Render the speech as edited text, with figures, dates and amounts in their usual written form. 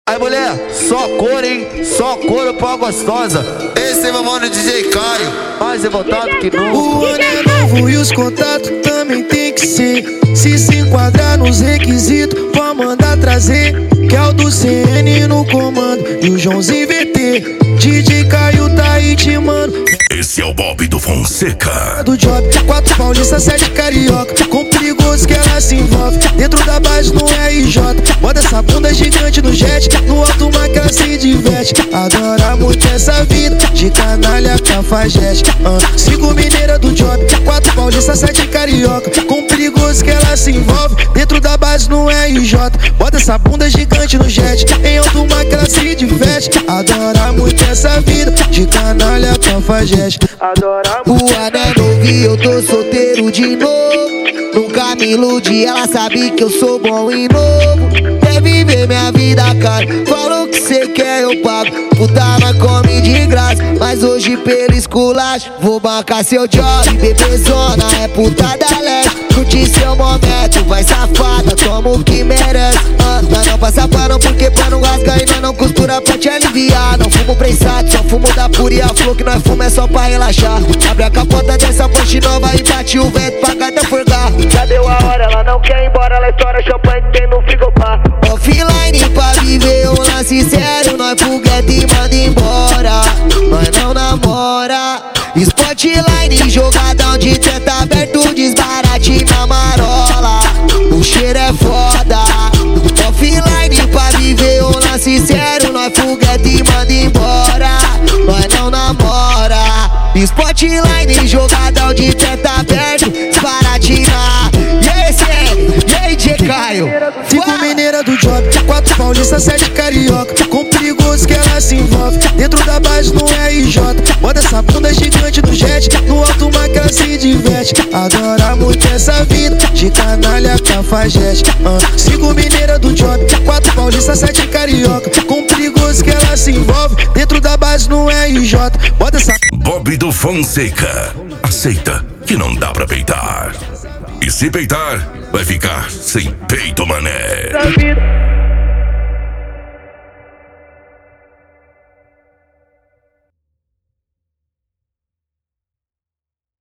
Aí mulher, só cor, hein? Só couro pra gostosa. Esse é meu mano DJ Caio, Mais revoltado que nunca. O ano é novo e os contatos também tem que ser. Se enquadrar nos requisitos, pode mandar trazer. Que é o do CN no comando e o Joãozinho VT. DJ Caio tá aí te mando. Esse é o Bob do Fonseca. Do job, 4 paulista, 7 carioca. Com perigoso que ela se envolve. Dentro da base no RJ. Bota essa bunda gigante no jet. No alto mar que ela se diverte. Adora muito essa vida de canalha cafajeste. 5 mineira do job, 4 paulista, 7 carioca. Com perigoso que ela se envolve. Dentro da base no RJ. Bota essa bunda gigante no jet. Em alto mar que ela se diverte. Adora muito essa vida de canalha cafajeste. O ano é novo e eu tô solteiro de novo. Nunca me iludi, ela sabe que eu sou bom e novo. Quer viver minha vida, cara? Falou que cê quer, eu pago. Puta, mas come de graça. Mas hoje pelo esculacho vou bancar seu job. Bebezona é puta da leste. Curte seu momento, vai safada, toma o que merece. Nós não passa pano porque pra não rasgar e nós não costura pra te aliviar. Não fumo prensado, só fumo da pura e a flor que nós fuma é só pra relaxar. Abre a capota dessa ponte nova e bate o vento pra gata forgar. Já deu a hora, ela não quer ir embora, ela estoura champanhe que tem no frigobar. Offline pra viver um lance sério, nós foguete e manda embora. Nós não namora. Spotline, jogadão de teta aberto, desbarate na marola. O cheiro é foda. Offline pra viver um lance sério, nós foguete e manda embora. Nós não namora. Spotline, jogadão de teta aberto, desbarate na. E aí, DJ Caio? 5 mineira do job, 4 paulista, 7 carioca. Com perigoso que ela se envolve. Dentro da base no RJ. Bota essa bunda gigante no jet. No alto mar que ela se diverte. Adora muito essa vida de canalha cafajeste. 5 mineira do job, 4 paulista, 7 carioca. Com perigoso que ela se envolve. Dentro da base no RJ. Bota essa Bob do Fonseca. Aceita que não dá pra peitar. E se peitar, vai ficar sem peito, mané.